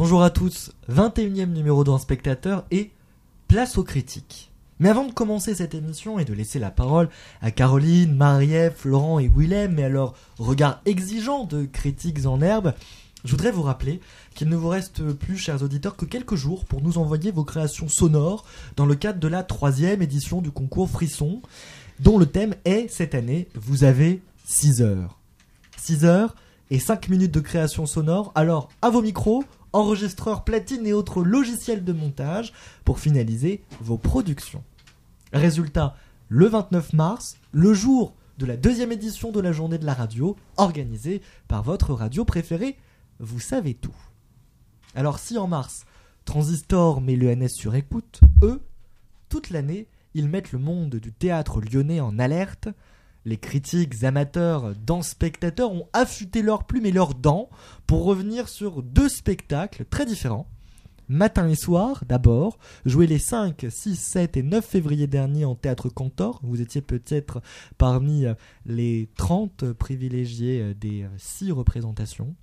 Bonjour à tous, 21e numéro d'Un Spectateur et place aux critiques. Mais avant de commencer cette émission et de laisser la parole à Caroline, Marie-Ève, Florent et Willem, et à leur regard exigeant de critiques en herbe, je voudrais vous rappeler qu'il ne vous reste plus, chers auditeurs, que quelques jours pour nous envoyer vos créations sonores dans le cadre de la 3e édition du concours Frisson, dont le thème est, cette année, vous avez 6 heures. 6 heures et 5 minutes de création sonore, alors à vos micros, enregistreurs platine et autres logiciels de montage pour finaliser vos productions. Résultat, le 29 mars, le jour de la 2e édition de la journée de la radio, organisée par votre radio préférée, vous savez tout. Alors si en mars, Transistor met l'ENS sur écoute, eux, toute l'année, ils mettent le monde du théâtre lyonnais en alerte. Les critiques amateurs d'Un Spectateur ont affûté leurs plumes et leurs dents pour revenir sur 2 spectacles très différents. Matin et soir, d'abord, joué les 5, 6, 7 et 9 février dernier en Théâtre Cantor. Vous étiez peut-être parmi les 30 privilégiés des 6 représentations.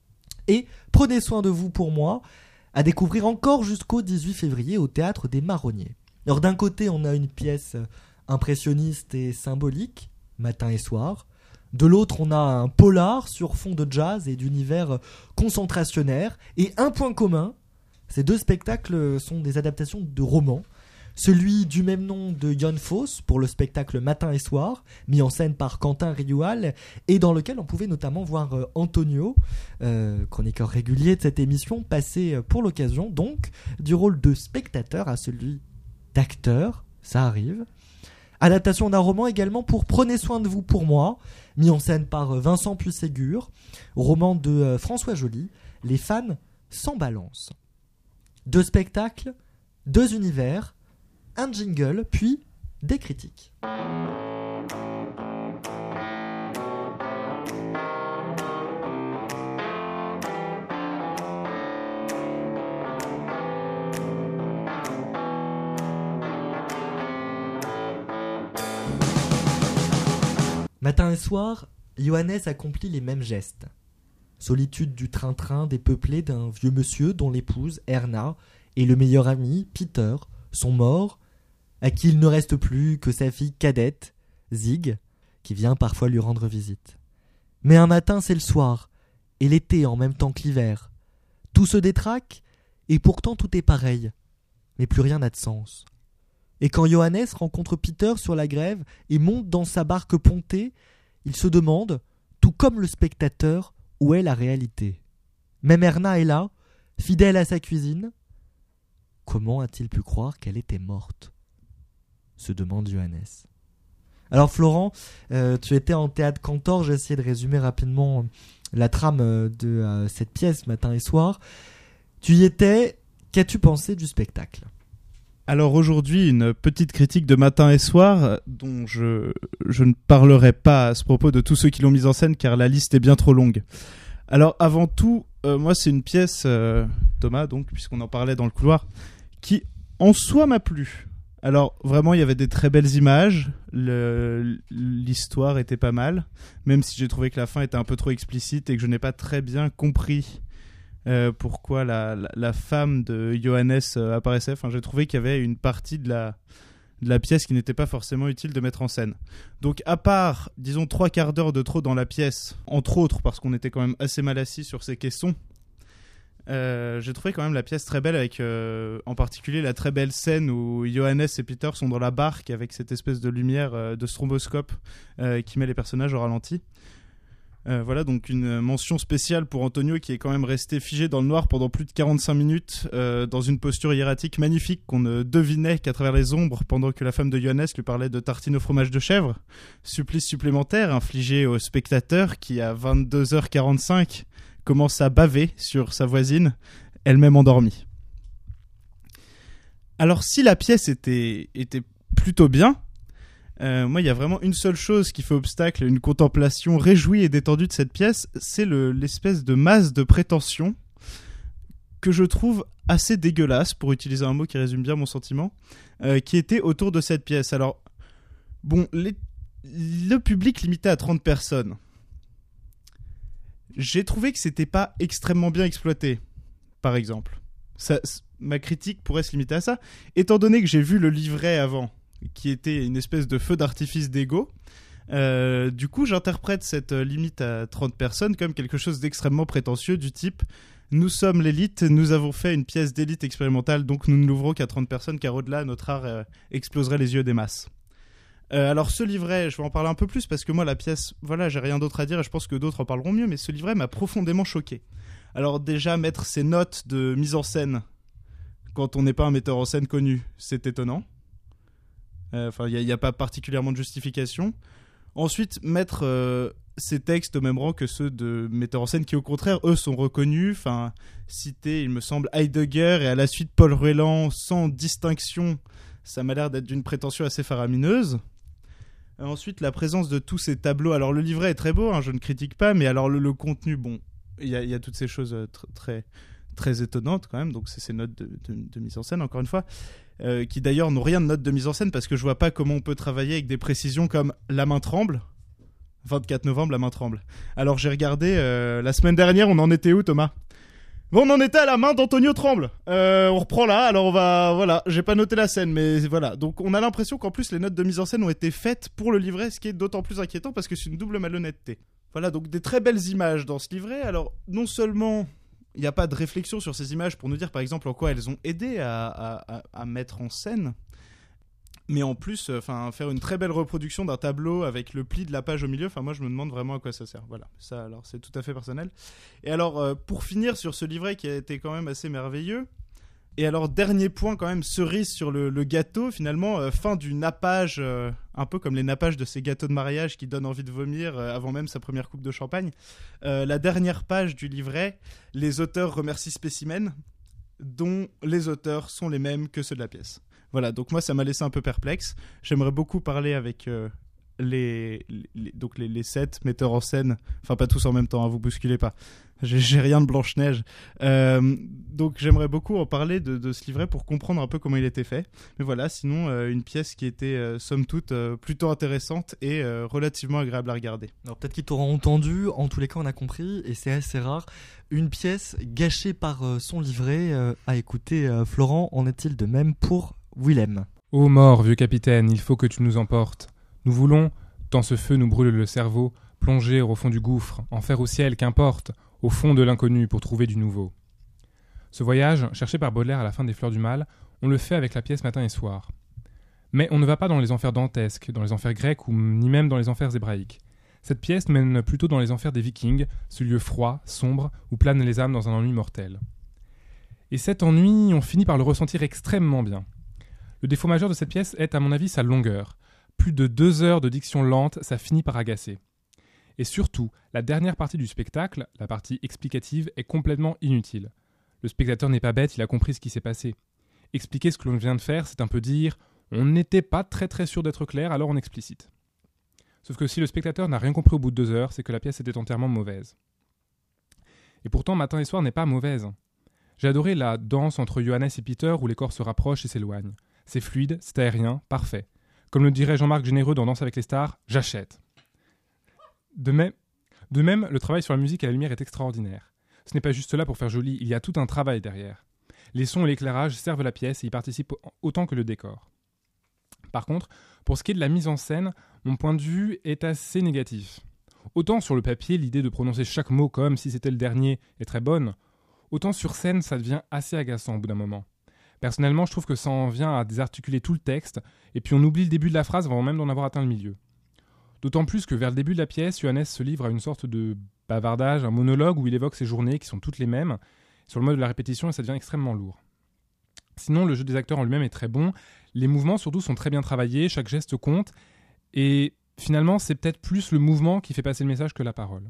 Et Prenez soin de vous pour moi, à découvrir encore jusqu'au 18 février au Théâtre des Marronniers. Alors d'un côté, on a une pièce impressionniste et symbolique, Matin et soir. De l'autre, on a un polar sur fond de jazz et d'univers concentrationnaire. Et un point commun, ces 2 spectacles sont des adaptations de romans. Celui du même nom de Jon Fosse pour le spectacle Matin et soir, mis en scène par Quentin Rioual, et dans lequel on pouvait notamment voir Antonio, chroniqueur régulier de cette émission, passer pour l'occasion donc du rôle de spectateur à celui d'acteur, ça arrive. Adaptation d'un roman également pour Prenez soin de vous pour moi, mis en scène par Vincent Puységur, roman de François Joly, Les fans sans balance. 2 spectacles, 2 univers, un jingle, puis des critiques. Matin et soir, Johannes accomplit les mêmes gestes. Solitude du train-train dépeuplé d'un vieux monsieur dont l'épouse, Erna, et le meilleur ami, Peter, sont morts, à qui il ne reste plus que sa fille cadette, Zig, qui vient parfois lui rendre visite. Mais un matin, c'est le soir, et l'été en même temps que l'hiver. Tout se détraque, et pourtant tout est pareil, mais plus rien n'a de sens. Et quand Johannes rencontre Peter sur la grève et monte dans sa barque pontée, il se demande, tout comme le spectateur, où est la réalité. Même Erna est là, fidèle à sa cuisine. Comment a-t-il pu croire qu'elle était morte ? Se demande Johannes. Alors Florent, tu étais en Théâtre Cantor, j'ai essayé de résumer rapidement la trame de cette pièce Matin et soir. Tu y étais, qu'as-tu pensé du spectacle ? Alors aujourd'hui, une petite critique de Matin et soir, dont je ne parlerai pas à ce propos de tous ceux qui l'ont mise en scène, car la liste est bien trop longue. Alors avant tout, moi c'est une pièce, Thomas, donc, puisqu'on en parlait dans le couloir, qui en soi m'a plu. Alors vraiment, il y avait des très belles images, l'histoire était pas mal, même si j'ai trouvé que la fin était un peu trop explicite et que je n'ai pas très bien compris pourquoi la femme de Johannes apparaissait. Enfin, j'ai trouvé qu'il y avait une partie de la pièce qui n'était pas forcément utile de mettre en scène. Donc à part, disons, 3/4 d'heure de trop dans la pièce, entre autres parce qu'on était quand même assez mal assis sur ces caissons, j'ai trouvé quand même la pièce très belle, avec en particulier la très belle scène où Johannes et Peter sont dans la barque avec cette espèce de lumière de stromboscope qui met les personnages au ralenti. Voilà, donc une mention spéciale pour Antonio, qui est quand même resté figé dans le noir pendant plus de 45 minutes dans une posture hiératique magnifique qu'on ne devinait qu'à travers les ombres, pendant que la femme de Johannes lui parlait de tartines au fromage de chèvre. Supplice supplémentaire infligé au spectateur qui, à 22h45, commence à baver sur sa voisine, elle-même endormie. Alors si la pièce était plutôt bien, moi il y a vraiment une seule chose qui fait obstacle à une contemplation réjouie et détendue de cette pièce, c'est l'espèce de masse de prétention que je trouve assez dégueulasse, pour utiliser un mot qui résume bien mon sentiment, qui était autour de cette pièce. Alors bon, le public limité à 30 personnes, j'ai trouvé que c'était pas extrêmement bien exploité. par exemple. Ma critique pourrait se limiter à ça. Étant donné que j'ai vu le livret avant, qui était une espèce de feu d'artifice d'ego, du coup, j'interprète cette limite à 30 personnes comme quelque chose d'extrêmement prétentieux du type « Nous sommes l'élite, nous avons fait une pièce d'élite expérimentale, donc nous ne l'ouvrons qu'à 30 personnes, car au-delà, notre art exploserait les yeux des masses. » Alors ce livret, je vais en parler un peu plus, parce que moi, la pièce, voilà, j'ai rien d'autre à dire, et je pense que d'autres en parleront mieux, mais ce livret m'a profondément choqué. Alors déjà, mettre ses notes de mise en scène, quand on n'est pas un metteur en scène connu, c'est étonnant. Enfin, il n'y a pas particulièrement de justification. Ensuite, mettre ces textes au même rang que ceux de metteurs en scène qui, au contraire, eux, sont reconnus. Enfin, citer, il me semble, Heidegger et à la suite Paul Ruelland sans distinction, ça m'a l'air d'être d'une prétention assez faramineuse. Ensuite, la présence de tous ces tableaux. Alors, le livret est très beau, hein, je ne critique pas, mais alors le contenu, bon, il y a toutes ces choses très étonnantes quand même. Donc, c'est ces notes de mise en scène, encore une fois. Qui d'ailleurs n'ont rien de notes de mise en scène parce que je vois pas comment on peut travailler avec des précisions comme la main tremble. 24 novembre, la main tremble. Alors j'ai regardé la semaine dernière, on en était où, Thomas ? Bon, on en était à la main d'Antonio Tremble. On reprend là, alors voilà, j'ai pas noté la scène, mais voilà. Donc on a l'impression qu'en plus les notes de mise en scène ont été faites pour le livret, ce qui est d'autant plus inquiétant parce que c'est une double malhonnêteté. Voilà, donc des très belles images dans ce livret. Alors non seulement il n'y a pas de réflexion sur ces images pour nous dire par exemple en quoi elles ont aidé à mettre en scène, mais en plus faire une très belle reproduction d'un tableau avec le pli de la page au milieu, moi je me demande vraiment à quoi ça sert. Voilà, ça alors c'est tout à fait personnel. Et alors pour finir sur ce livret qui a été quand même assez merveilleux, et alors dernier point quand même, cerise sur le gâteau finalement, fin du nappage, un peu comme les nappages de ces gâteaux de mariage qui donnent envie de vomir avant même sa première coupe de champagne. La dernière page du livret, les auteurs remercient Spécimen, dont les auteurs sont les mêmes que ceux de la pièce. Voilà, donc moi ça m'a laissé un peu perplexe. J'aimerais beaucoup parler avec les 7 metteurs en scène, enfin pas tous en même temps, hein, vous bousculez pas. J'ai rien de Blanche-Neige. Donc j'aimerais beaucoup en parler de ce livret pour comprendre un peu comment il était fait. Mais voilà, sinon une pièce qui était somme toute plutôt intéressante et relativement agréable à regarder. Alors peut-être qu'ils t'auront entendu, en tous les cas on a compris, et c'est assez rare, une pièce gâchée par son livret. À écouter, Florent, en est-il de même pour Willem ? Ô mort, vieux capitaine, il faut que tu nous emportes. Nous voulons, tant ce feu nous brûle le cerveau, plonger au fond du gouffre, enfer au ciel, qu'importe, au fond de l'inconnu pour trouver du nouveau. Ce voyage, cherché par Baudelaire à la fin des Fleurs du Mal, on le fait avec la pièce matin et soir. Mais on ne va pas dans les enfers dantesques, dans les enfers grecs ou ni même dans les enfers hébraïques. Cette pièce mène plutôt dans les enfers des Vikings, ce lieu froid, sombre, où planent les âmes dans un ennui mortel. Et cet ennui, on finit par le ressentir extrêmement bien. Le défaut majeur de cette pièce est, à mon avis, sa longueur. Plus de 2 heures de diction lente, ça finit par agacer. Et surtout, la dernière partie du spectacle, la partie explicative, est complètement inutile. Le spectateur n'est pas bête, il a compris ce qui s'est passé. Expliquer ce que l'on vient de faire, c'est un peu dire « on n'était pas très sûr d'être clair, alors on explicite ». Sauf que si le spectateur n'a rien compris au bout de 2 heures, c'est que la pièce était entièrement mauvaise. Et pourtant, Matin et Soir n'est pas mauvaise. J'ai adoré la danse entre Johannes et Peter où les corps se rapprochent et s'éloignent. C'est fluide, c'est aérien, parfait. Comme le dirait Jean-Marc Généreux dans Danse avec les stars, j'achète. De même, le travail sur la musique et la lumière est extraordinaire. Ce n'est pas juste là pour faire joli, il y a tout un travail derrière. Les sons et l'éclairage servent la pièce et y participent autant que le décor. Par contre, pour ce qui est de la mise en scène, mon point de vue est assez négatif. Autant sur le papier, l'idée de prononcer chaque mot comme si c'était le dernier est très bonne, autant sur scène, ça devient assez agaçant au bout d'un moment. Personnellement, je trouve que ça en vient à désarticuler tout le texte, et puis on oublie le début de la phrase avant même d'en avoir atteint le milieu. D'autant plus que vers le début de la pièce, Johannes se livre à une sorte de bavardage, un monologue où il évoque ses journées qui sont toutes les mêmes, sur le mode de la répétition, et ça devient extrêmement lourd. Sinon, le jeu des acteurs en lui-même est très bon, les mouvements surtout sont très bien travaillés, chaque geste compte, et finalement, c'est peut-être plus le mouvement qui fait passer le message que la parole.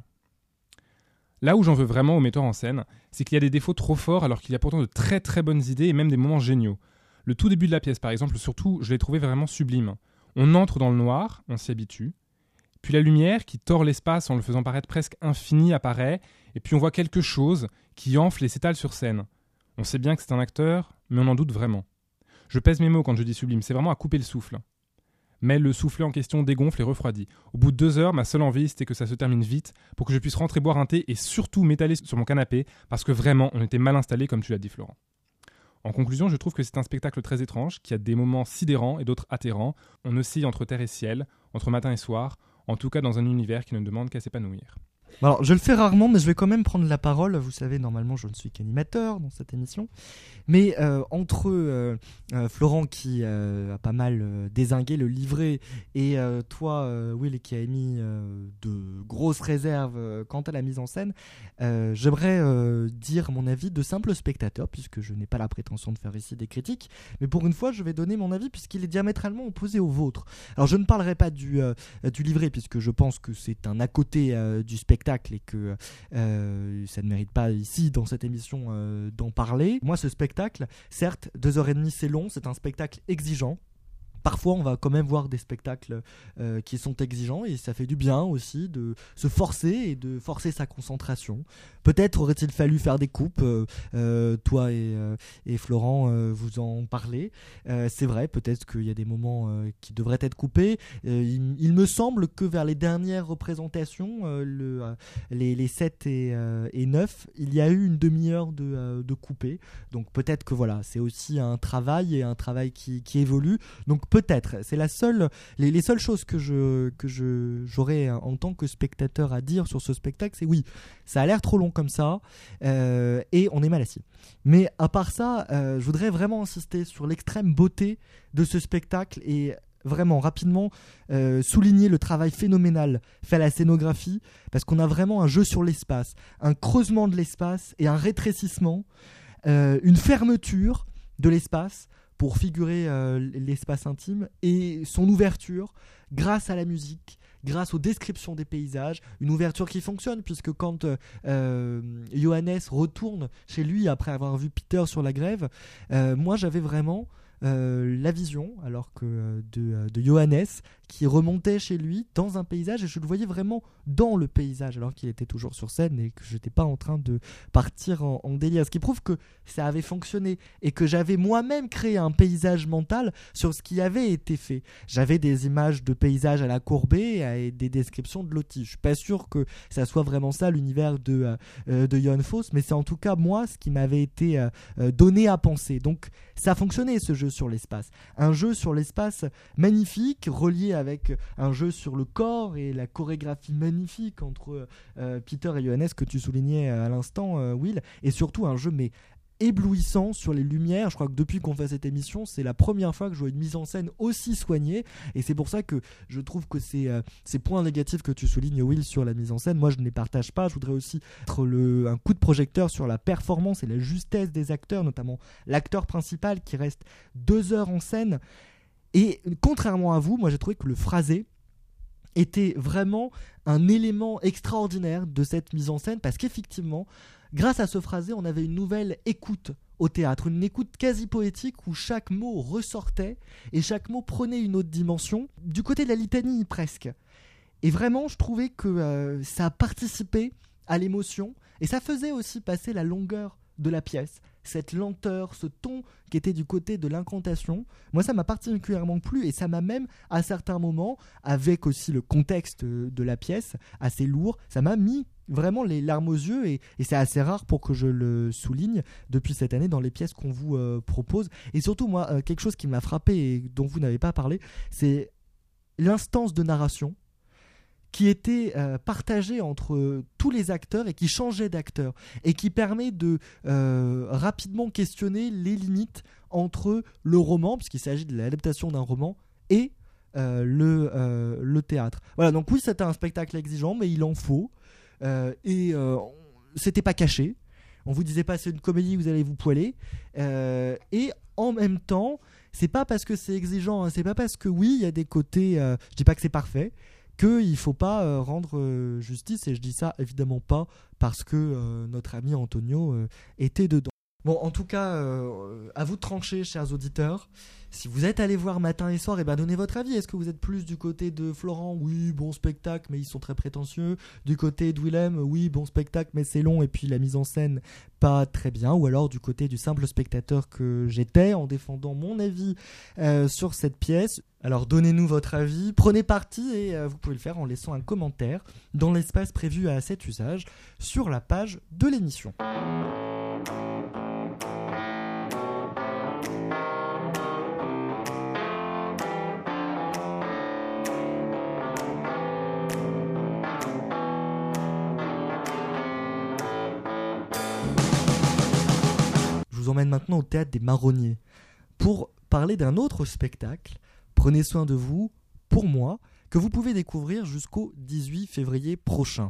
Là où j'en veux vraiment au metteur en scène, c'est qu'il y a des défauts trop forts alors qu'il y a pourtant de très très bonnes idées et même des moments géniaux. Le tout début de la pièce, par exemple, surtout, je l'ai trouvé vraiment sublime. On entre dans le noir, on s'y habitue, puis la lumière, qui tord l'espace en le faisant paraître presque infini, apparaît, et puis on voit quelque chose qui enfle et s'étale sur scène. On sait bien que c'est un acteur, mais on en doute vraiment. Je pèse mes mots quand je dis sublime, c'est vraiment à couper le souffle. Mais le soufflet en question dégonfle et refroidit. Au bout de 2 heures, ma seule envie, c'était que ça se termine vite pour que je puisse rentrer boire un thé et surtout m'étaler sur mon canapé parce que vraiment, on était mal installés comme tu l'as dit Florent. En conclusion, je trouve que c'est un spectacle très étrange, qui a des moments sidérants et d'autres atterrants. On oscille entre terre et ciel, entre matin et soir, en tout cas dans un univers qui ne demande qu'à s'épanouir. Alors, je le fais rarement, mais je vais quand même prendre la parole. Vous savez, normalement, je ne suis qu'animateur dans cette émission. Mais entre Florent qui a pas mal dézingué le livret et toi, Will, qui a émis de grosses réserves quant à la mise en scène, j'aimerais dire mon avis de simple spectateur, puisque je n'ai pas la prétention de faire ici des critiques. Mais pour une fois, je vais donner mon avis, puisqu'il est diamétralement opposé au vôtre. Alors, je ne parlerai pas du livret, puisque je pense que c'est un à côté du spectacle et que ça ne mérite pas ici dans cette émission d'en parler. Moi, ce spectacle, certes 2h30 c'est long, c'est un spectacle exigeant. Parfois, on va quand même voir des spectacles qui sont exigeants et ça fait du bien aussi de se forcer et de forcer sa concentration. Peut-être aurait-il fallu faire des coupes, toi et Florent, vous en parlez. C'est vrai, peut-être qu'il y a des moments qui devraient être coupés. Il me semble que vers les dernières représentations, les 7 et 9, il y a eu une demi-heure de coupés. Donc peut-être que voilà, c'est aussi un travail et un travail qui évolue. Donc peut-être, c'est les seules choses que j'aurais en tant que spectateur à dire sur ce spectacle, c'est oui, ça a l'air trop long comme ça et on est mal assis. Mais à part ça, je voudrais vraiment insister sur l'extrême beauté de ce spectacle et vraiment rapidement souligner le travail phénoménal fait à la scénographie, parce qu'on a vraiment un jeu sur l'espace, un creusement de l'espace et un rétrécissement, une fermeture de l'espace pour figurer l'espace intime et son ouverture grâce à la musique, grâce aux descriptions des paysages, une ouverture qui fonctionne puisque quand Johannes retourne chez lui après avoir vu Peter sur la grève, moi j'avais vraiment la vision alors que de Johannes qui remontait chez lui dans un paysage et je le voyais vraiment dans le paysage alors qu'il était toujours sur scène et que je n'étais pas en train de partir en délire, ce qui prouve que ça avait fonctionné et que j'avais moi-même créé un paysage mental sur ce qui avait été fait. J'avais des images de paysages à la Courbet et des descriptions de Lottie. Je suis pas sûr que ça soit vraiment ça l'univers de Jan Fosse, mais c'est en tout cas moi ce qui m'avait été donné à penser. Donc ça fonctionnait ce jeu sur l'espace, un jeu sur l'espace magnifique relié avec un jeu sur le corps et la chorégraphie magnifique entre Peter et Johannes que tu soulignais à l'instant, Will, et surtout un jeu mais éblouissant sur les lumières. Je crois que depuis qu'on fait cette émission, c'est la première fois que je vois une mise en scène aussi soignée et c'est pour ça que je trouve que ces points négatifs que tu soulignes, Will, sur la mise en scène, moi je ne les partage pas. Je voudrais aussi mettre un coup de projecteur sur la performance et la justesse des acteurs, notamment l'acteur principal qui reste 2 heures en scène. Et contrairement à vous, moi j'ai trouvé que le phrasé était vraiment un élément extraordinaire de cette mise en scène parce qu'effectivement, grâce à ce phrasé, on avait une nouvelle écoute au théâtre, une écoute quasi poétique où chaque mot ressortait et chaque mot prenait une autre dimension, du côté de la litanie presque. Et vraiment, je trouvais que ça participait à l'émotion et ça faisait aussi passer la longueur de la pièce, cette lenteur, ce ton qui était du côté de l'incantation. Moi ça m'a particulièrement plu et ça m'a même à certains moments, avec aussi le contexte de la pièce assez lourd, ça m'a mis vraiment les larmes aux yeux et c'est assez rare pour que je le souligne depuis cette année dans les pièces qu'on vous propose. Et surtout moi quelque chose qui m'a frappé et dont vous n'avez pas parlé, c'est l'instance de narration qui était partagé entre tous les acteurs et qui changeait d'acteur et qui permet de rapidement questionner les limites entre le roman, puisqu'il s'agit de l'adaptation d'un roman, et le théâtre. Voilà, donc oui, c'était un spectacle exigeant, mais il en faut. C'était pas caché. On vous disait pas c'est une comédie, vous allez vous poiler. Et en même temps, c'est pas parce que c'est exigeant, hein, c'est pas parce que oui, il y a des côtés, je dis pas que c'est parfait, qu'il ne faut pas rendre justice, et je dis ça évidemment pas parce que notre ami Antonio était dedans. Bon, en tout cas, à vous de trancher, chers auditeurs. Si vous êtes allés voir matin et soir, donnez votre avis. Est-ce que vous êtes plus du côté de Florent ? Oui, bon spectacle, mais ils sont très prétentieux. Du côté de Willem ? Oui, bon spectacle, mais c'est long, et puis la mise en scène, pas très bien. Ou alors du côté du simple spectateur que j'étais, en défendant mon avis sur cette pièce. Alors donnez-nous votre avis, prenez parti, et vous pouvez le faire en laissant un commentaire dans l'espace prévu à cet usage sur la page de l'émission. Je vous emmène maintenant au théâtre des Marronniers pour parler d'un autre spectacle, Prenez soin de vous, pour moi, que vous pouvez découvrir jusqu'au 18 février prochain.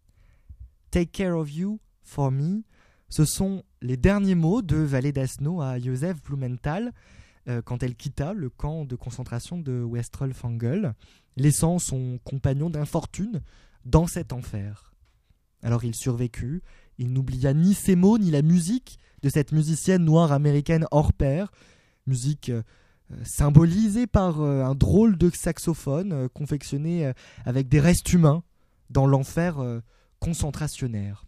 Take care of you, for me, ce sont les derniers mots de Vallée d'Asno à Josef Blumenthal quand elle quitta le camp de concentration de Westrelfangel, laissant son compagnon d'infortune dans cet enfer. Alors il survécut, il n'oublia ni ses mots ni la musique de cette musicienne noire américaine hors pair, musique symbolisée par un drôle de saxophone confectionné avec des restes humains dans l'enfer concentrationnaire.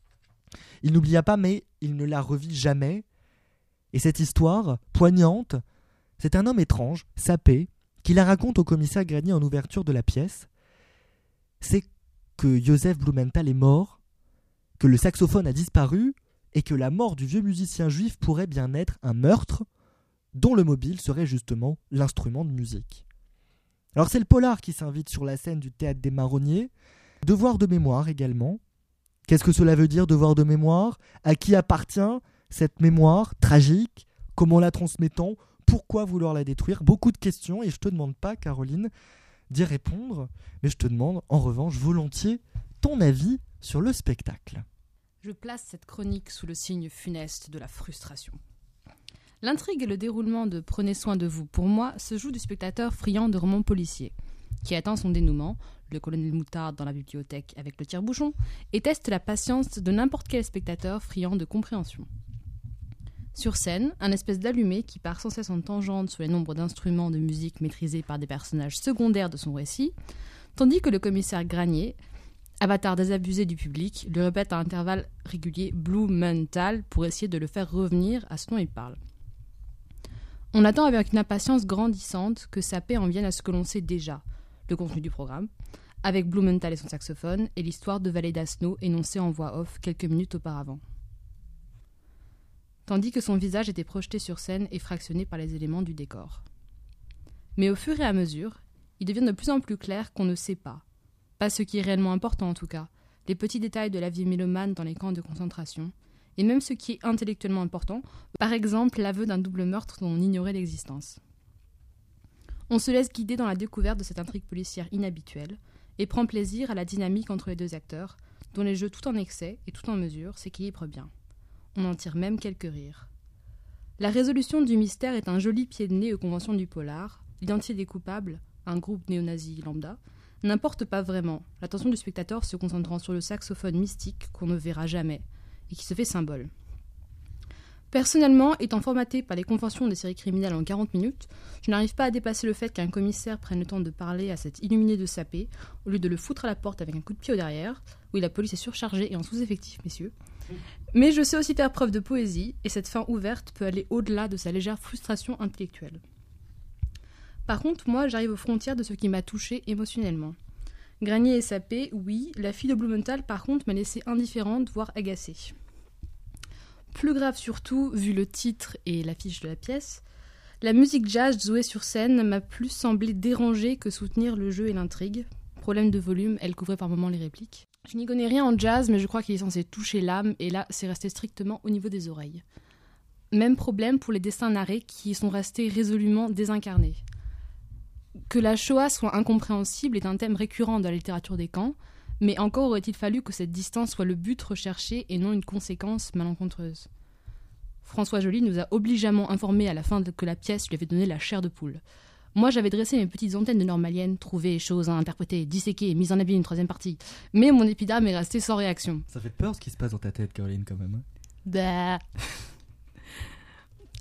Il n'oublia pas, mais il ne la revit jamais. Et cette histoire, poignante, c'est un homme étrange, sapé, qui la raconte au commissaire Grenier en ouverture de la pièce. C'est que Josef Blumenthal est mort, que le saxophone a disparu, et que la mort du vieux musicien juif pourrait bien être un meurtre, dont le mobile serait justement l'instrument de musique. Alors c'est le polar qui s'invite sur la scène du théâtre des Marronniers, devoir de mémoire également. Qu'est-ce que cela veut dire, devoir de mémoire ? À qui appartient cette mémoire tragique ? Comment la transmettons ? Pourquoi vouloir la détruire ? Beaucoup de questions, et je te demande pas, Caroline, d'y répondre, mais je te demande en revanche volontiers ton avis sur le spectacle. Je place cette chronique sous le signe funeste de la frustration. L'intrigue et le déroulement de Prenez soin de vous, pour moi, se joue du spectateur friand de romans policiers, qui attend son dénouement, le colonel Moutarde dans la bibliothèque avec le tire-bouchon, et teste la patience de n'importe quel spectateur friand de compréhension. Sur scène, un espèce d'allumé qui part sans cesse en tangente sur les nombres d'instruments de musique maîtrisés par des personnages secondaires de son récit, tandis que le commissaire Granier, avatar désabusé du public, lui répète à intervalles réguliers Blumenthal pour essayer de le faire revenir à ce dont il parle. On attend avec une impatience grandissante que Sapé en vienne à ce que l'on sait déjà, le contenu du programme, avec Blumenthal et son saxophone, et l'histoire de Vallée d'Asno énoncée en voix off quelques minutes auparavant. Tandis que son visage était projeté sur scène et fractionné par les éléments du décor. Mais au fur et à mesure, il devient de plus en plus clair qu'on ne sait pas ce qui est réellement important en tout cas, les petits détails de la vie mélomane dans les camps de concentration, et même ce qui est intellectuellement important, par exemple l'aveu d'un double meurtre dont on ignorait l'existence. On se laisse guider dans la découverte de cette intrigue policière inhabituelle, et prend plaisir à la dynamique entre les deux acteurs, dont les jeux tout en excès et tout en mesure s'équilibrent bien. On en tire même quelques rires. La résolution du mystère est un joli pied de nez aux conventions du polar, l'identité des coupables, un groupe néo-nazi lambda, n'importe pas vraiment, l'attention du spectateur se concentrant sur le saxophone mystique qu'on ne verra jamais, et qui se fait symbole. Personnellement, étant formaté par les conventions des séries criminelles en 40 minutes, je n'arrive pas à dépasser le fait qu'un commissaire prenne le temps de parler à cet illuminé de Sapé, au lieu de le foutre à la porte avec un coup de pied au derrière. Oui, la police est surchargée et en sous-effectif, messieurs. Mais je sais aussi faire preuve de poésie, et cette fin ouverte peut aller au-delà de sa légère frustration intellectuelle. Par contre, moi, j'arrive aux frontières de ce qui m'a touchée émotionnellement. Granier et Sapé, oui, la fille de Blumenthal, par contre, m'a laissée indifférente, voire agacée. Plus grave surtout, vu le titre et l'affiche de la pièce, la musique jazz jouée sur scène m'a plus semblé déranger que soutenir le jeu et l'intrigue. Problème de volume, elle couvrait par moments les répliques. Je n'y connais rien en jazz, mais je crois qu'il est censé toucher l'âme, et là, c'est resté strictement au niveau des oreilles. Même problème pour les destins narrés qui sont restés résolument désincarnés. Que la Shoah soit incompréhensible est un thème récurrent de la littérature des camps, mais encore aurait-il fallu que cette distance soit le but recherché et non une conséquence malencontreuse. François Joly nous a obligeamment informé à la fin que la pièce lui avait donné la chair de poule. Moi, j'avais dressé mes petites antennes de normalienne, trouvé choses à interpréter, disséquer, mise en abîme une troisième partie. Mais mon épiderme est resté sans réaction. Ça fait peur ce qui se passe dans ta tête, Caroline, quand même. Bah...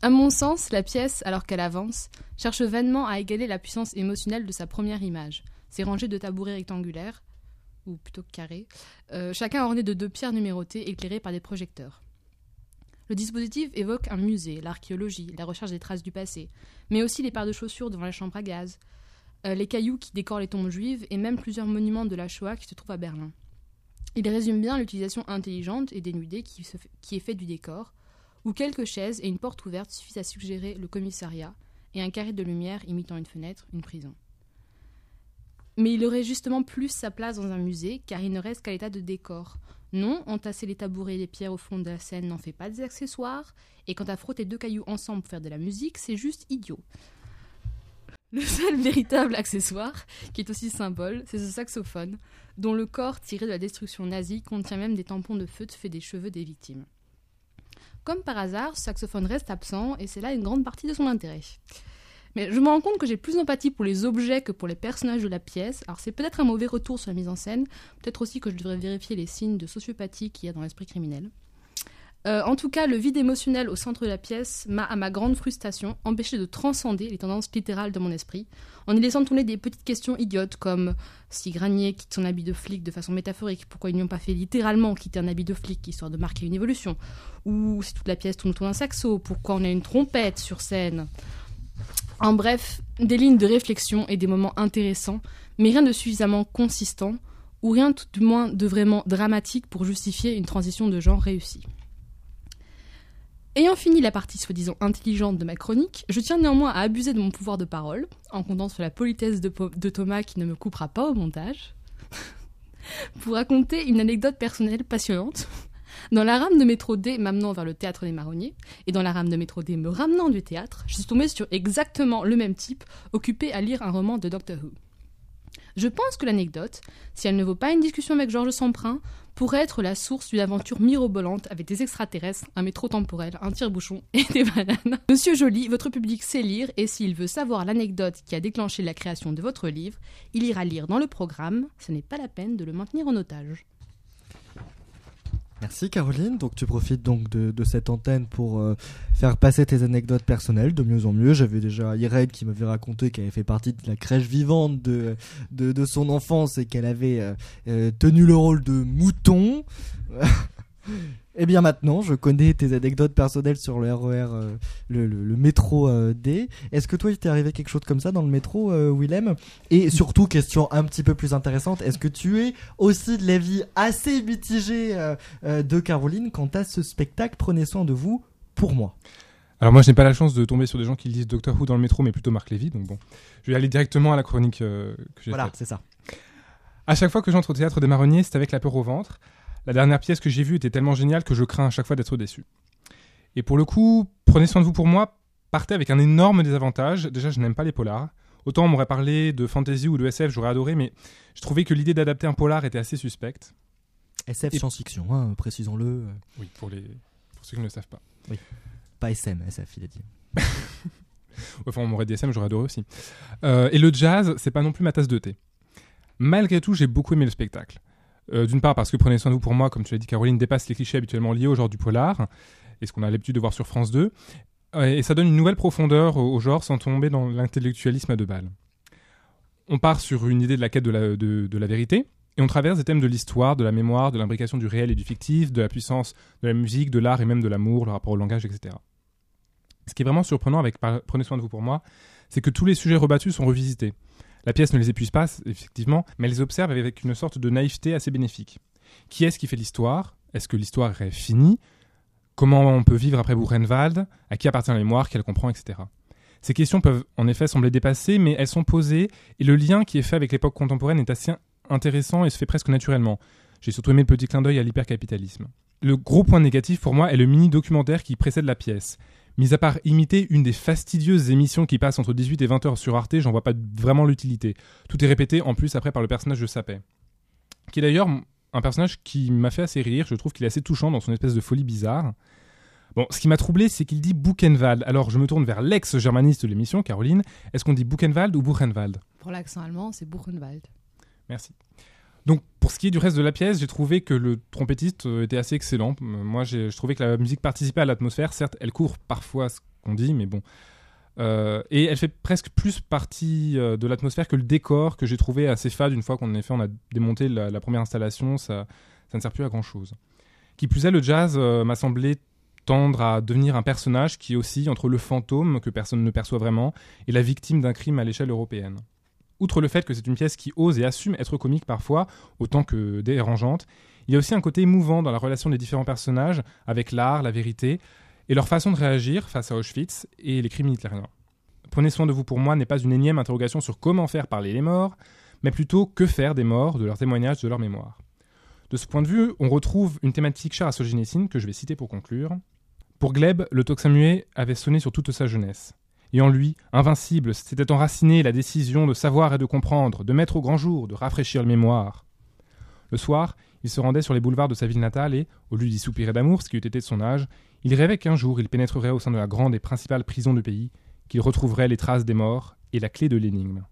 À mon sens, la pièce, alors qu'elle avance, cherche vainement à égaler la puissance émotionnelle de sa première image. Ces rangées de tabourets rectangulaires, ou plutôt carrés, chacun orné de 2 pierres numérotées éclairées par des projecteurs. Le dispositif évoque un musée, l'archéologie, la recherche des traces du passé, mais aussi les paires de chaussures devant la chambre à gaz, les cailloux qui décorent les tombes juives et même plusieurs monuments de la Shoah qui se trouvent à Berlin. Il résume bien l'utilisation intelligente et dénudée qui est faite du décor, où quelques chaises et une porte ouverte suffisent à suggérer le commissariat et un carré de lumière imitant une fenêtre, une prison. Mais il aurait justement plus sa place dans un musée, car il ne reste qu'à l'état de décor. Non, entasser les tabourets et les pierres au fond de la scène n'en fait pas des accessoires, et quant à frotter 2 cailloux ensemble pour faire de la musique, c'est juste idiot. Le seul véritable accessoire, qui est aussi symbole, c'est ce saxophone, dont le corps tiré de la destruction nazie contient même des tampons de feutre faits des cheveux des victimes. Comme par hasard, ce saxophone reste absent, et c'est là une grande partie de son intérêt. Mais je me rends compte que j'ai plus d'empathie pour les objets que pour les personnages de la pièce. Alors c'est peut-être un mauvais retour sur la mise en scène, peut-être aussi que je devrais vérifier les signes de sociopathie qu'il y a dans l'esprit criminel. En tout cas, le vide émotionnel au centre de la pièce m'a, à ma grande frustration, empêché de transcender les tendances littérales de mon esprit, en y laissant tourner des petites questions idiotes comme si Granier quitte son habit de flic de façon métaphorique, pourquoi ils n'y ont pas fait littéralement quitter un habit de flic, histoire de marquer une évolution, ou si toute la pièce tourne autour d'un saxo, pourquoi on a une trompette sur scène. En bref, des lignes de réflexion et des moments intéressants, mais rien de suffisamment consistant, ou rien tout du moins de vraiment dramatique pour justifier une transition de genre réussie. Ayant fini la partie soi-disant intelligente de ma chronique, je tiens néanmoins à abuser de mon pouvoir de parole, en comptant sur la politesse de Thomas qui ne me coupera pas au montage, pour raconter une anecdote personnelle passionnante. Dans la rame de métro D m'amenant vers le théâtre des Marronniers, et dans la rame de métro D me ramenant du théâtre, je suis tombée sur exactement le même type, occupé à lire un roman de Doctor Who. Je pense que l'anecdote, si elle ne vaut pas une discussion avec Georges Semprin, pourrait être la source d'une aventure mirobolante avec des extraterrestres, un métro temporel, un tire-bouchon et des bananes. Monsieur Joly, votre public sait lire, et s'il veut savoir l'anecdote qui a déclenché la création de votre livre, il ira lire dans le programme, ce n'est pas la peine de le maintenir en otage. Merci Caroline, donc tu profites donc de cette antenne pour faire passer tes anecdotes personnelles de mieux en mieux. J'avais déjà Irène qui m'avait raconté qu'elle avait fait partie de la crèche vivante de son enfance et qu'elle avait tenu le rôle de mouton. Et bien maintenant, je connais tes anecdotes personnelles sur le RER, le métro D. Est-ce que toi, il t'est arrivé quelque chose comme ça dans le métro, Willem ? Et surtout, question un petit peu plus intéressante, est-ce que tu es aussi de l'avis assez mitigé de Caroline quant à ce spectacle ? Prenez soin de vous, pour moi. Alors moi, je n'ai pas la chance de tomber sur des gens qui lisent Doctor Who dans le métro, mais plutôt Marc Lévy, donc bon. Je vais aller directement à la chronique que j'ai faite. Voilà, c'est ça. À chaque fois que j'entre au théâtre des Marronniers, c'est avec la peur au ventre. La dernière pièce que j'ai vue était tellement géniale que je crains à chaque fois d'être déçu. Et pour le coup, Prenez soin de vous pour moi partait avec un énorme désavantage. Déjà, je n'aime pas les polars. Autant on m'aurait parlé de fantasy ou de SF, j'aurais adoré, mais je trouvais que l'idée d'adapter un polar était assez suspecte. SF science-fiction, hein, précisons-le. Oui, pour ceux qui ne le savent pas. Oui. Pas SM, SF, il a dit. Enfin, on m'aurait dit SM, j'aurais adoré aussi. Et le jazz, c'est pas non plus ma tasse de thé. Malgré tout, j'ai beaucoup aimé le spectacle. D'une part parce que Prenez soin de vous pour moi, comme tu l'as dit Caroline, dépasse les clichés habituellement liés au genre du polar, et ce qu'on a l'habitude de voir sur France 2, et ça donne une nouvelle profondeur au genre sans tomber dans l'intellectualisme à deux balles. On part sur une idée de la quête de la vérité, et on traverse des thèmes de l'histoire, de la mémoire, de l'imbrication du réel et du fictif, de la puissance de la musique, de l'art et même de l'amour, le rapport au langage, etc. Ce qui est vraiment surprenant avec Prenez soin de vous pour moi, c'est que tous les sujets rebattus sont revisités. La pièce ne les épuise pas, effectivement, mais elle les observe avec une sorte de naïveté assez bénéfique. Qui est-ce qui fait l'histoire ? Est-ce que l'histoire est finie ? Comment on peut vivre après Buchenwald ? À qui appartient la mémoire ? Qui elle comprend, etc. Ces questions peuvent en effet sembler dépassées, mais elles sont posées, et le lien qui est fait avec l'époque contemporaine est assez intéressant et se fait presque naturellement. J'ai surtout aimé le petit clin d'œil à l'hypercapitalisme. Le gros point négatif pour moi est le mini-documentaire qui précède la pièce. Mis à part imiter une des fastidieuses émissions qui passent entre 18 et 20h sur Arte, j'en vois pas vraiment l'utilité. Tout est répété en plus après par le personnage de Sapet, qui est d'ailleurs un personnage qui m'a fait assez rire. Je trouve qu'il est assez touchant dans son espèce de folie bizarre. Bon, ce qui m'a troublé, c'est qu'il dit Buchenwald. Alors je me tourne vers l'ex-germaniste de l'émission, Caroline. Est-ce qu'on dit Buchenwald ou Buchenwald ? Pour l'accent allemand, c'est Buchenwald. Merci. Donc, pour ce qui est du reste de la pièce, j'ai trouvé que le trompettiste était assez excellent. Moi, je trouvais que la musique participait à l'atmosphère. Certes, elle court parfois qu'on dit, mais bon. Et elle fait presque plus partie de l'atmosphère que le décor, que j'ai trouvé assez fade une fois qu'on a démonté la première installation. Ça ne sert plus à grand-chose. Qui plus est, le jazz m'a semblé tendre à devenir un personnage qui oscille entre le fantôme, que personne ne perçoit vraiment, et la victime d'un crime à l'échelle européenne. Outre le fait que c'est une pièce qui ose et assume être comique parfois, autant que dérangeante, il y a aussi un côté émouvant dans la relation des différents personnages avec l'art, la vérité, et leur façon de réagir face à Auschwitz et les crimes hitlériens. Prenez soin de vous pour moi n'est pas une énième interrogation sur comment faire parler les morts, mais plutôt que faire des morts, de leurs témoignages, de leur mémoire. De ce point de vue, on retrouve une thématique chère à Solzhenitsyn que je vais citer pour conclure. Pour Gleb, le tocsin muet avait sonné sur toute sa jeunesse. Et en lui, invincible, s'était enracinée la décision de savoir et de comprendre, de mettre au grand jour, de rafraîchir le mémoire. Le soir, il se rendait sur les boulevards de sa ville natale et, au lieu d'y soupirer d'amour, ce qui eût été de son âge, il rêvait qu'un jour il pénétrerait au sein de la grande et principale prison du pays, qu'il retrouverait les traces des morts et la clé de l'énigme.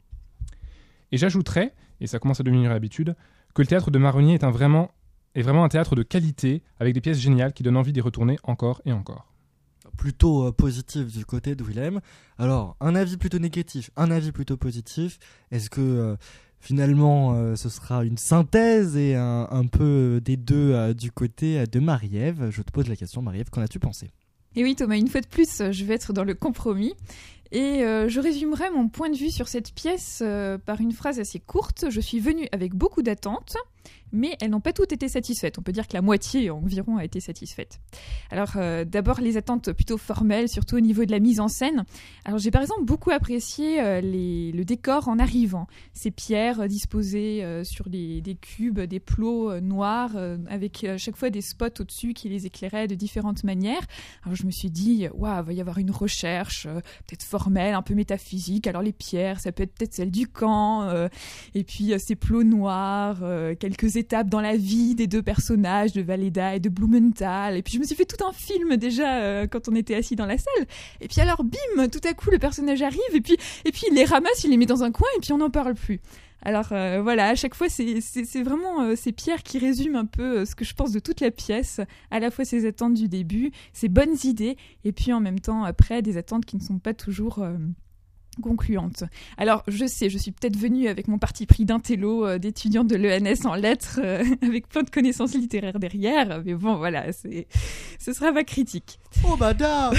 Et j'ajouterais, et ça commence à devenir l'habitude, que le théâtre de Marronnier est vraiment un théâtre de qualité, avec des pièces géniales qui donnent envie d'y retourner encore et encore. Plutôt positif du côté de Willem. Alors, un avis plutôt négatif, un avis plutôt positif. Est-ce que finalement ce sera une synthèse et un peu des deux du côté de Marie-Ève? Je te pose la question, Marie-Ève, qu'en as-tu pensé? Et oui Thomas, une fois de plus, je vais être dans le compromis. Et je résumerai mon point de vue sur cette pièce par une phrase assez courte. Je suis venue avec beaucoup d'attentes, mais elles n'ont pas toutes été satisfaites. On peut dire que la moitié environ a été satisfaite. Alors d'abord les attentes plutôt formelles, surtout au niveau de la mise en scène. Alors j'ai par exemple beaucoup apprécié le décor en arrivant. Ces pierres disposées sur des cubes, des plots noirs, avec à chaque fois des spots au-dessus qui les éclairaient de différentes manières. Alors je me suis dit, waouh, va y avoir une recherche peut-être formelle, un peu métaphysique. Alors les pierres, ça peut être peut-être celle du camp, et puis ces plots noirs, quelques étapes dans la vie des deux personnages, de Valleda et de Blumenthal. Et puis je me suis fait tout un film déjà quand on était assis dans la salle. Et puis alors bim, tout à coup le personnage arrive et puis il les ramasse, il les met dans un coin et puis on n'en parle plus. Alors voilà, à chaque fois c'est vraiment ces pierres qui résument un peu ce que je pense de toute la pièce, à la fois ses attentes du début, ses bonnes idées, et puis en même temps après des attentes qui ne sont pas toujours concluante. Alors, je sais, je suis peut-être venue avec mon parti pris d'intello d'étudiante de l'ENS en lettres, avec plein de connaissances littéraires derrière, mais bon, voilà, ce sera ma critique. Oh, madame.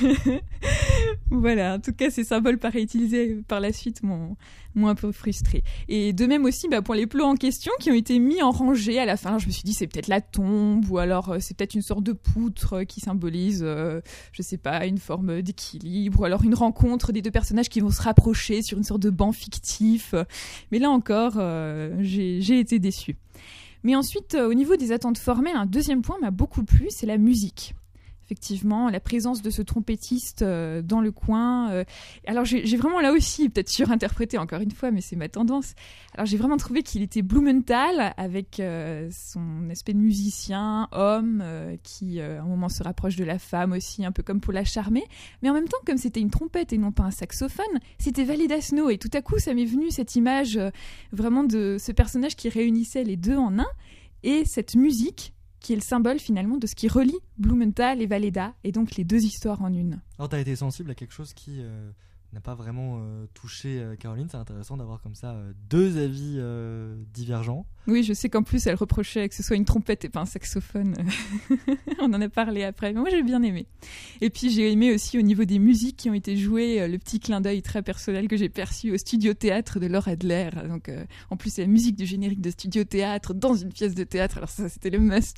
Voilà, en tout cas, ces symboles paraît utilisés par la suite m'ont un peu frustrée. Et de même aussi, pour les plots en question qui ont été mis en rangée à la fin, je me suis dit c'est peut-être la tombe, ou alors c'est peut-être une sorte de poutre qui symbolise, je sais pas, une forme d'équilibre, ou alors une rencontre des deux personnages qui vont se rapprocher sur une sorte de banc fictif. Mais là encore, j'ai été déçue. Mais ensuite, au niveau des attentes formelles, un deuxième point m'a beaucoup plu, c'est la musique. Effectivement, la présence de ce trompettiste dans le coin. Alors j'ai vraiment là aussi, peut-être surinterprété encore une fois, mais c'est ma tendance. Alors j'ai vraiment trouvé qu'il était Blumenthal avec son aspect de musicien, homme, qui à un moment se rapproche de la femme aussi, un peu comme pour la charmer. Mais en même temps, comme c'était une trompette et non pas un saxophone, c'était Valleda Snow. Et tout à coup, ça m'est venu cette image vraiment de ce personnage qui réunissait les deux en un, et cette musique qui est le symbole finalement de ce qui relie Blumenthal et Valleda, et donc les deux histoires en une. Alors t'as été sensible à quelque chose qui n'a pas vraiment touché Caroline, c'est intéressant d'avoir comme ça deux avis divergents. Oui, je sais qu'en plus elle reprochait que ce soit une trompette et pas un saxophone. On en a parlé après, mais moi j'ai bien aimé. Et puis j'ai aimé aussi au niveau des musiques qui ont été jouées, le petit clin d'œil très personnel que j'ai perçu au studio théâtre de Laure Adler. Donc en plus c'est la musique du générique de studio théâtre dans une pièce de théâtre, alors ça c'était le must.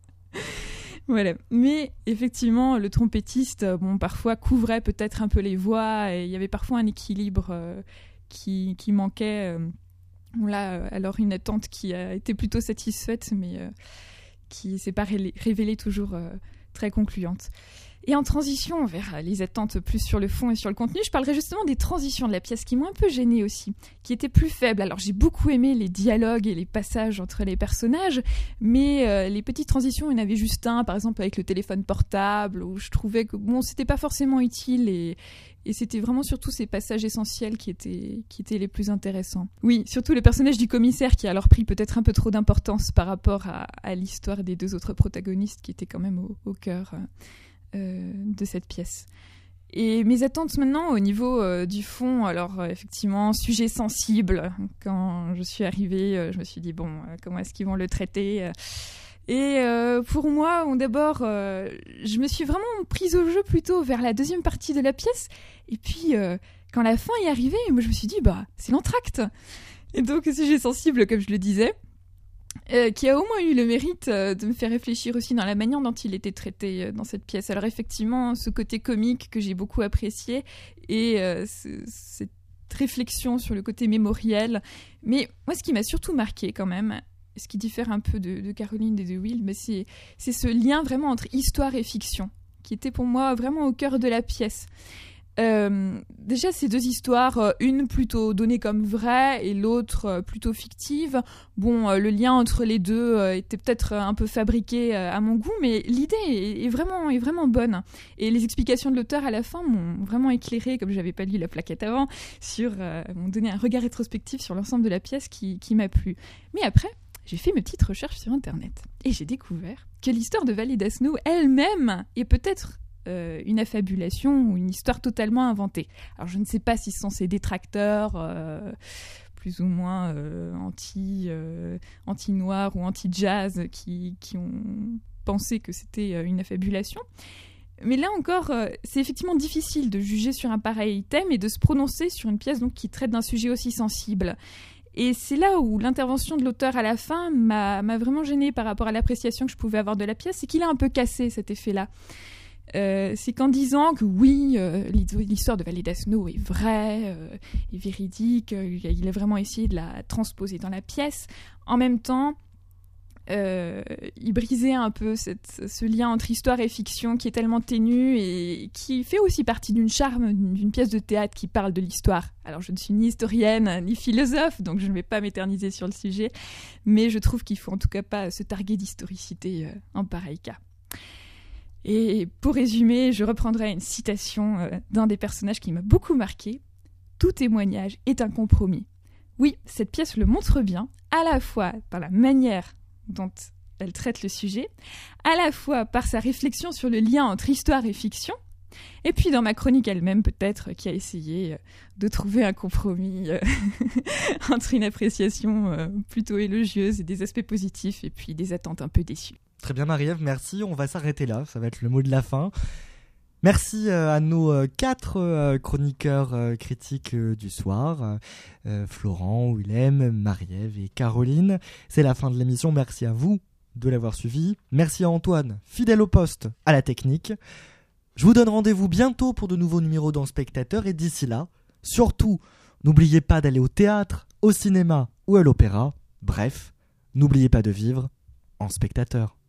Voilà. Mais effectivement, le trompettiste, parfois couvrait peut-être un peu les voix, et il y avait parfois un équilibre qui manquait. Là, alors une attente qui a été plutôt satisfaite, mais qui s'est pas révélée toujours très concluante. Et en transition vers les attentes plus sur le fond et sur le contenu, je parlerai justement des transitions de la pièce qui m'ont un peu gênée aussi, qui étaient plus faibles. Alors j'ai beaucoup aimé les dialogues et les passages entre les personnages, mais les petites transitions, il y en avait juste un, par exemple avec le téléphone portable, où je trouvais que c'était pas forcément utile, et c'était vraiment surtout ces passages essentiels qui étaient les plus intéressants. Oui, surtout le personnage du commissaire qui a alors pris peut-être un peu trop d'importance par rapport à l'histoire des deux autres protagonistes qui étaient quand même au cœur de cette pièce. Et mes attentes maintenant au niveau du fond, alors effectivement, sujet sensible. Quand je suis arrivée, je me suis dit, comment est-ce qu'ils vont le traiter Et pour moi, d'abord, je me suis vraiment prise au jeu plutôt vers la deuxième partie de la pièce. Et puis, quand la fin est arrivée, moi, je me suis dit, c'est l'entracte. Et donc, sujet sensible, comme je le disais, qui a au moins eu le mérite de me faire réfléchir aussi dans la manière dont il était traité dans cette pièce. Alors effectivement, ce côté comique que j'ai beaucoup apprécié et cette réflexion sur le côté mémoriel. Mais moi, ce qui m'a surtout marqué quand même, ce qui diffère un peu de Caroline et de Will, c'est ce lien vraiment entre histoire et fiction, qui était pour moi vraiment au cœur de la pièce. Déjà, ces deux histoires, une plutôt donnée comme vraie et l'autre plutôt fictive. Le lien entre les deux était peut-être un peu fabriqué à mon goût, mais l'idée est vraiment bonne. Et les explications de l'auteur à la fin m'ont vraiment éclairé, comme j'avais pas lu la plaquette avant, m'ont donné un regard rétrospectif sur l'ensemble de la pièce qui m'a plu. Mais après, j'ai fait mes petites recherches sur Internet et j'ai découvert que l'histoire de Vallée d'Asno elle-même est peut-être une affabulation ou une histoire totalement inventée. Alors je ne sais pas si ce sont ces détracteurs plus ou moins anti-noir ou anti-jazz qui ont pensé que c'était une affabulation. Mais là encore, c'est effectivement difficile de juger sur un pareil thème et de se prononcer sur une pièce donc, qui traite d'un sujet aussi sensible. Et c'est là où l'intervention de l'auteur à la fin m'a vraiment gênée par rapport à l'appréciation que je pouvais avoir de la pièce, c'est qu'il a un peu cassé cet effet-là. C'est qu'en disant que oui, l'histoire de Vallée d'Asno est vraie, est véridique, il a vraiment essayé de la transposer dans la pièce, en même temps, il brisait un peu ce lien entre histoire et fiction qui est tellement ténu et qui fait aussi partie d'une charme d'une pièce de théâtre qui parle de l'histoire. Alors je ne suis ni historienne ni philosophe, donc je ne vais pas m'éterniser sur le sujet, mais je trouve qu'il faut en tout cas pas se targuer d'historicité en pareil cas. Et pour résumer, je reprendrai une citation d'un des personnages qui m'a beaucoup marqué. « Tout témoignage est un compromis. » Oui, cette pièce le montre bien, à la fois par la manière dont elle traite le sujet, à la fois par sa réflexion sur le lien entre histoire et fiction, et puis dans ma chronique elle-même peut-être, qui a essayé de trouver un compromis entre une appréciation plutôt élogieuse et des aspects positifs, et puis des attentes un peu déçues. Très bien Marie-Ève, merci. On va s'arrêter là, ça va être le mot de la fin. Merci à nos 4 chroniqueurs critiques du soir, Florent, Willem, Marie-Ève et Caroline. C'est la fin de l'émission, merci à vous de l'avoir suivi. Merci à Antoine, fidèle au poste, à la technique. Je vous donne rendez-vous bientôt pour de nouveaux numéros dans Spectateur et d'ici là, surtout, n'oubliez pas d'aller au théâtre, au cinéma ou à l'opéra. Bref, n'oubliez pas de vivre en spectateur.